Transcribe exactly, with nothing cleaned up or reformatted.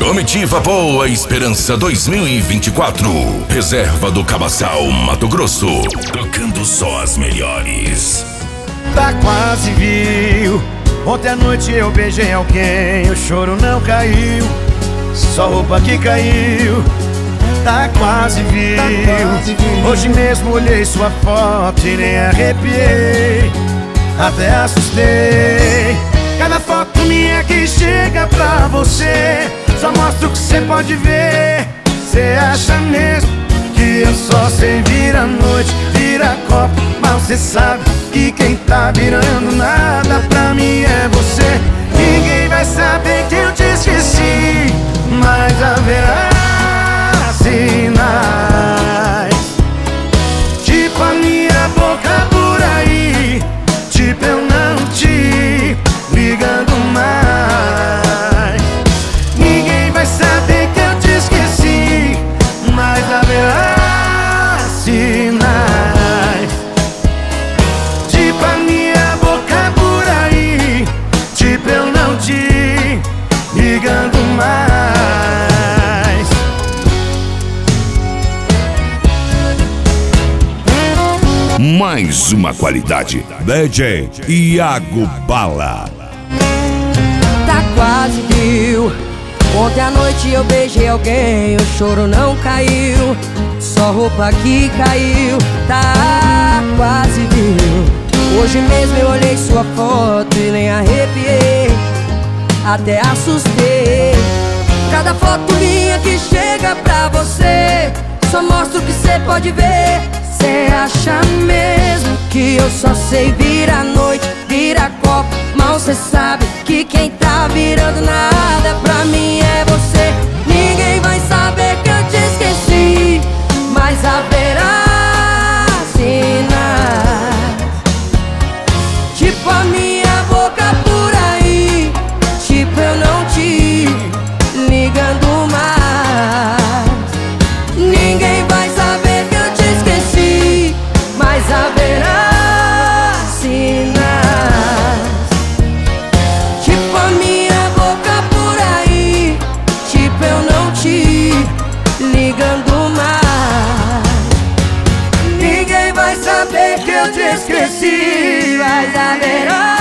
Comitiva Boa Esperança dois mil e vinte e quatro. Reserva do Cabaçal, Mato Grosso. Tocando só as melhores. Tá quase, viu? Ontem à noite eu beijei alguém, o choro não caiu, só roupa que caiu. Tá quase, viu? Hoje mesmo olhei sua foto e nem arrepiei, até assustei. Cada foto minha que chega pra você só mostra o que cê pode ver. Cê acha mesmo que eu só sei virar noite, virar copo, mas cê sabe que quem tá virando nada pra mim é você. Ninguém vai saber que eu te esqueci, mas haverá sinais, tipo a minha boca por aí, tipo eu não te ligando mais. Ninguém vai saber que eu te esqueci, mas haverá sinais, tipo a minha boca por aí, tipo eu não te ligando mais. Mais uma qualidade. D J Iago Bala. Tá quase, viu? Ontem à noite eu beijei alguém, o choro não caiu, só roupa que caiu. Tá quase, viu? Hoje mesmo eu olhei sua foto e nem arrepiei, até assustei. Cada foto minha que chega pra você só mostra o que cê pode ver. Cê acha mesmo que eu só sei virar noite, virar copo, mal cê sabe que quem tá virando nada pra mim é você. Ninguém vai saber que eu te esqueci, mas haverá sinais, tipo a minha boca por aí, tipo eu não te ligando mais. Ninguém vai saber que eu te esqueci, mas haverá sinais, tipo a minha boca por aí, tipo eu não te ligando mais. Ninguém vai saber que eu te esqueci, mas haverá